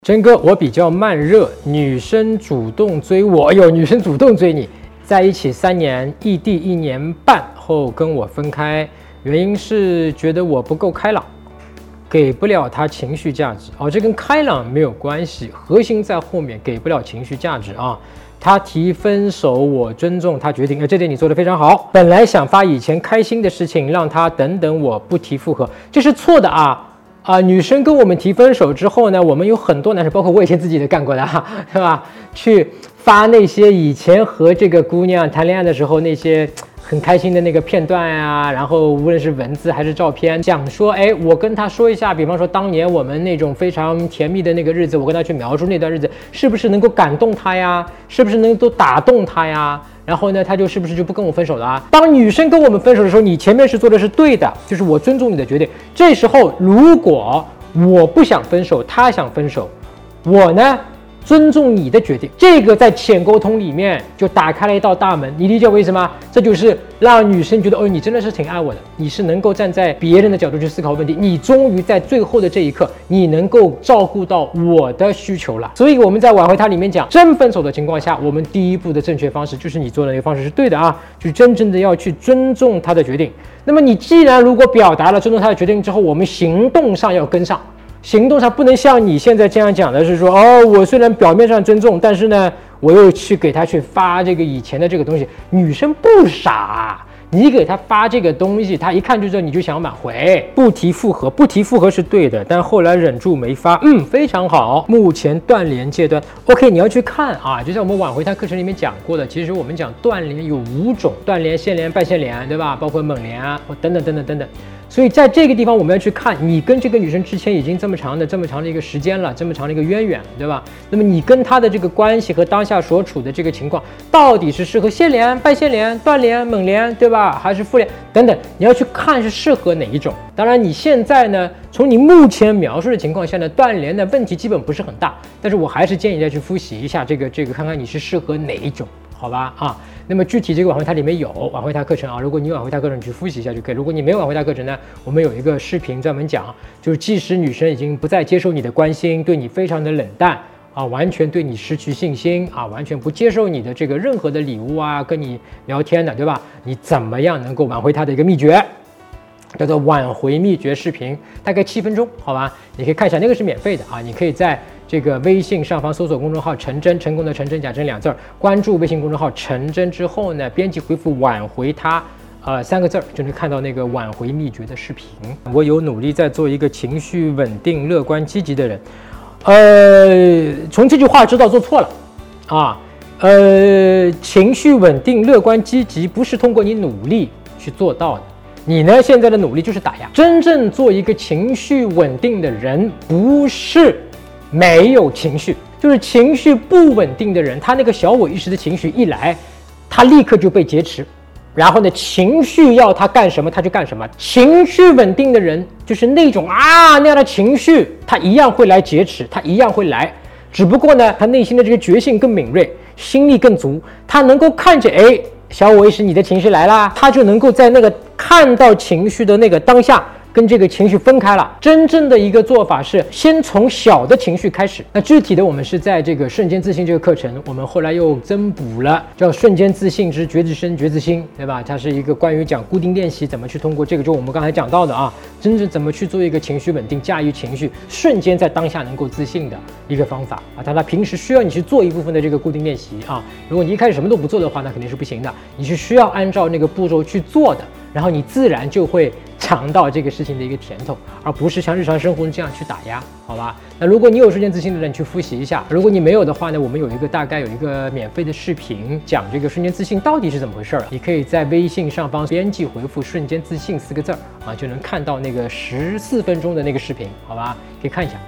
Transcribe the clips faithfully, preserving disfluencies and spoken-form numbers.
真哥，我比较慢热，女生主动追我，有女生主动追你，在一起三年，异地一年半后跟我分开，原因是觉得我不够开朗，给不了他情绪价值。哦，这跟开朗没有关系，核心在后面，给不了情绪价值啊。他提分手，我尊重他决定，呃，这点你做得非常好。本来想发以前开心的事情，让他等等我，不提复合，这是错的啊。啊、呃，女生跟我们提分手之后呢，我们有很多男生，包括我以前自己都干过的哈，是吧？去发那些以前和这个姑娘谈恋爱的时候那些很开心的那个片段啊，然后无论是文字还是照片，讲说，哎，我跟他说一下，比方说当年我们那种非常甜蜜的那个日子，我跟他去描述那段日子，是不是能够感动他呀？是不是能够打动他呀？然后呢，他就是不是就不跟我分手了啊？当女生跟我们分手的时候，你前面是做的是对的，就是我尊重你的决定。这时候如果我不想分手，他想分手，我呢尊重你的决定，这个在浅沟通里面就打开了一道大门，你理解我意思吗？这就是让女生觉得，哦，你真的是挺爱我的，你是能够站在别人的角度去思考问题，你终于在最后的这一刻，你能够照顾到我的需求了。所以我们在挽回他里面讲，真分手的情况下，我们第一步的正确方式就是你做的那个方式是对的啊，就是真正的要去尊重他的决定。那么你既然如果表达了尊重他的决定之后，我们行动上要跟上。行动上不能像你现在这样讲的是说，哦，我虽然表面上尊重，但是呢，我又去给他去发这个以前的这个东西。女生不傻，你给他发这个东西，他一看就知道你就想挽回。不提复合，不提复合是对的，但后来忍住没发，嗯，非常好。目前断联阶段 ，OK， 你要去看啊，就像我们挽回他课程里面讲过的，其实我们讲断联有五种，断联、线联、半线联，对吧？包括猛联啊，等等等等等等。所以在这个地方，我们要去看你跟这个女生之前已经这么长的、这么长的一个时间了，这么长的一个渊源，对吧？那么你跟她的这个关系和当下所处的这个情况，到底是适合线联、半线联、断联、猛联，对吧？还是复联等等？你要去看是适合哪一种。当然，你现在呢，从你目前描述的情况下呢，断联的问题基本不是很大，但是我还是建议再去复习一下这个这个，看看你是适合哪一种。好吧啊，那么具体这个挽回它里面有挽回它课程啊，如果你有挽回它课程，你去复习一下就可以。如果你没有挽回它课程呢，我们有一个视频专门讲，就是即使女生已经不再接受你的关心，对你非常的冷淡啊，完全对你失去信心啊，完全不接受你的这个任何的礼物啊，跟你聊天的，对吧？你怎么样能够挽回它的一个秘诀？叫做挽回秘诀视频，大概七分钟，好吧？你可以看一下，那个是免费的啊，你可以在这个微信上方搜索公众号陈真，成功的陈真，假真两字儿，关注微信公众号陈真之后呢，编辑回复挽回他，呃三个字儿，就能看到那个挽回秘诀的视频。我有努力在做一个情绪稳定、乐观、积极的人，呃，从这句话知道做错了啊，呃，情绪稳定、乐观、积极不是通过你努力去做到的。你呢？现在的努力就是打压。真正做一个情绪稳定的人，不是没有情绪，就是情绪不稳定的人，他那个小我意识的情绪一来，他立刻就被劫持。然后呢，情绪要他干什么，他就干什么。情绪稳定的人，就是那种啊那样的情绪，他一样会来劫持，他一样会来。只不过呢，他内心的这个觉性更敏锐，心力更足，他能够看见，哎。小我意识，你的情绪来啦，他就能够在那个看到情绪的那个当下，跟这个情绪分开了。真正的一个做法是先从小的情绪开始。那具体的，我们是在这个瞬间自信这个课程，我们后来又增补了，叫瞬间自信之觉知身觉知心，对吧？它是一个关于讲固定练习怎么去通过这个，就我们刚才讲到的啊，真正怎么去做一个情绪稳定、驾驭情绪，瞬间在当下能够自信的一个方法啊。但它平时需要你去做一部分的这个固定练习啊。如果你一开始什么都不做的话，那肯定是不行的。你是需要按照那个步骤去做的，然后你自然就会尝到这个事情的一个甜头，而不是像日常生活中这样去打压，好吧？那如果你有瞬间自信的人，去复习一下；如果你没有的话呢，我们有一个大概有一个免费的视频，讲这个瞬间自信到底是怎么回事儿。你可以在微信上方编辑回复"瞬间自信"四个字儿啊，就能看到那个十四分钟的那个视频，好吧？可以看一下。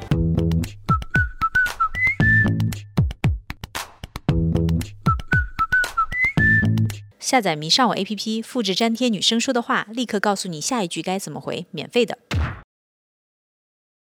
下载迷上我 A P P， 复制粘贴女生说的话，立刻告诉你下一句该怎么回，免费的。